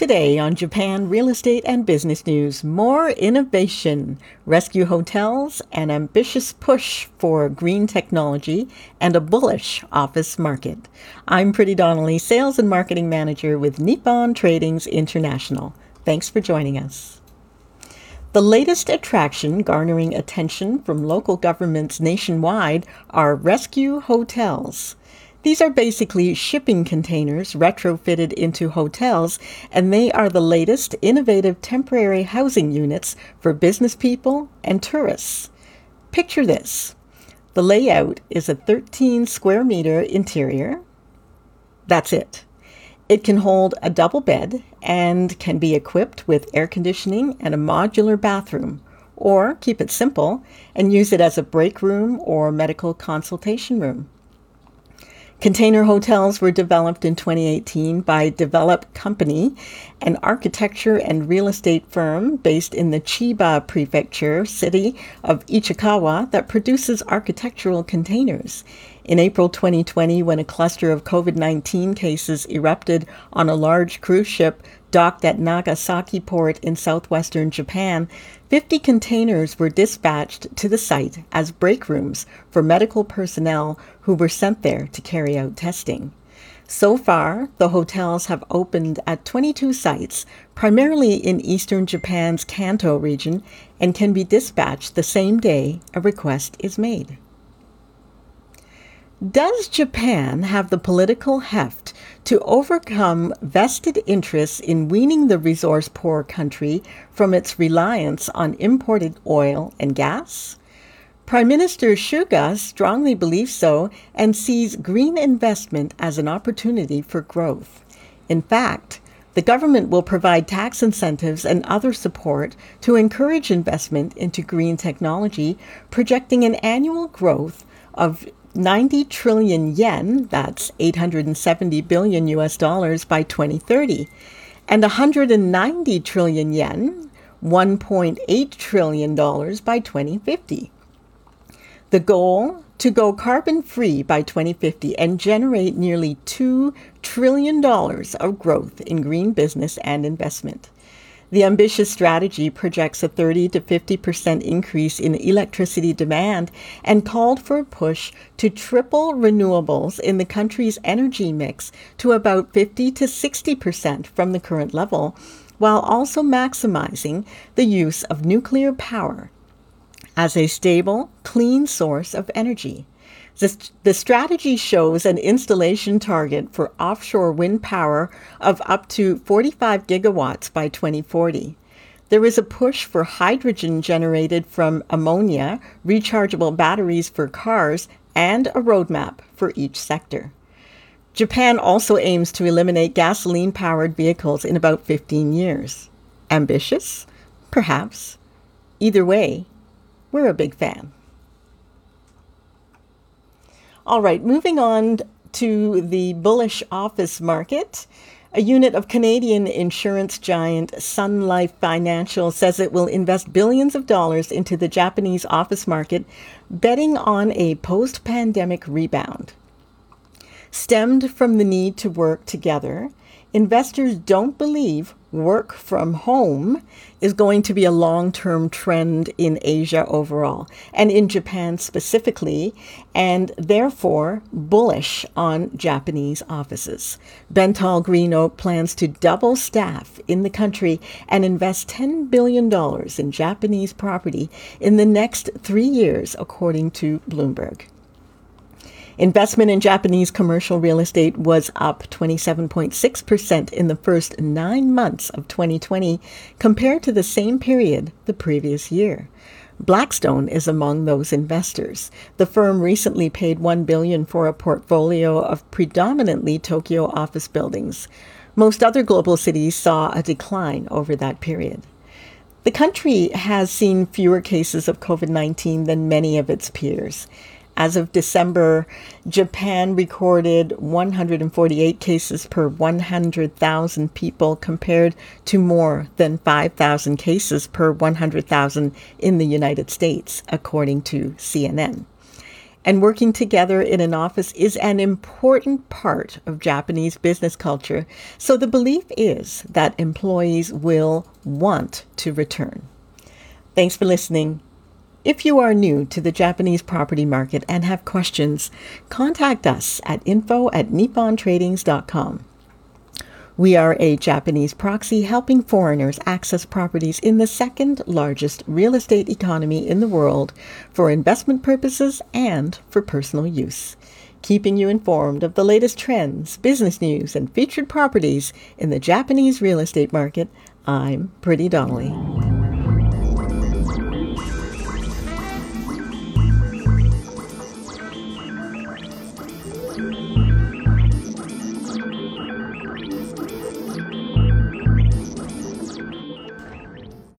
Today on Japan Real Estate and Business News, more innovation, rescue hotels, an ambitious push for green technology, and a bullish office market. I'm Pretty Donnelly, Sales and Marketing Manager with Nippon Tradings International. Thanks for joining us. The latest attraction garnering attention from local governments nationwide are rescue hotels. These are basically shipping containers retrofitted into hotels, and they are the latest innovative temporary housing units for business people and tourists. Picture this. The layout is a 13 square meter interior. That's it. It can hold a double bed and can be equipped with air conditioning and a modular bathroom, or keep it simple and use it as a break room or medical consultation room. Container hotels were developed in 2018 by Develop Company, an architecture and real estate firm based in the Chiba Prefecture city of Ichikawa that produces architectural containers. In April 2020, when a cluster of COVID-19 cases erupted on a large cruise ship docked at Nagasaki Port in southwestern Japan, 50 containers were dispatched to the site as break rooms for medical personnel who were sent there to carry out testing. So far, the hotels have opened at 22 sites, primarily in eastern Japan's Kanto region, and can be dispatched the same day a request is made. Does Japan have the political heft to overcome vested interests in weaning the resource-poor country from its reliance on imported oil and gas? Prime Minister Suga strongly believes so and sees green investment as an opportunity for growth. In fact, the government will provide tax incentives and other support to encourage investment into green technology, projecting an annual growth of 90 trillion yen, that's 870 billion US dollars by 2030, and 190 trillion yen, $1.8 trillion by 2050. The goal, to go carbon-free by 2050 and generate nearly $2 trillion of growth in green business and investment. The ambitious strategy projects a 30 to 50% increase in electricity demand and called for a push to triple renewables in the country's energy mix to about 50 to 60% from the current level, while also maximizing the use of nuclear power as a stable, clean source of energy. The strategy shows an installation target for offshore wind power of up to 45 gigawatts by 2040. There is a push for hydrogen generated from ammonia, rechargeable batteries for cars, and a roadmap for each sector. Japan also aims to eliminate gasoline-powered vehicles in about 15 years. Ambitious? Perhaps. Either way, we're a big fan. All right, moving on to the bullish office market. A unit of Canadian insurance giant Sun Life Financial says it will invest billions of dollars into the Japanese office market, betting on a post-pandemic rebound. Stemmed from the need to work together, investors don't believe work from home is going to be a long-term trend in Asia overall, and in Japan specifically, and therefore bullish on Japanese offices. Bentall Green Oak plans to double staff in the country and invest $10 billion in Japanese property in the next 3 years, according to Bloomberg. Investment in Japanese commercial real estate was up 27.6% in the first 9 months of 2020 compared to the same period the previous year. Blackstone is among those investors. The firm recently paid $1 billion for a portfolio of predominantly Tokyo office buildings. Most other global cities saw a decline over that period. The country has seen fewer cases of COVID-19 than many of its peers. As of December, Japan recorded 148 cases per 100,000 people compared to more than 5,000 cases per 100,000 in the United States, according to CNN. And working together in an office is an important part of Japanese business culture. So the belief is that employees will want to return. Thanks for listening. If you are new to the Japanese property market and have questions, contact us at info@nippontradings.com. We are a Japanese proxy helping foreigners access properties in the second largest real estate economy in the world for investment purposes and for personal use. Keeping you informed of the latest trends, business news, and featured properties in the Japanese real estate market, I'm Pretty Donnelly.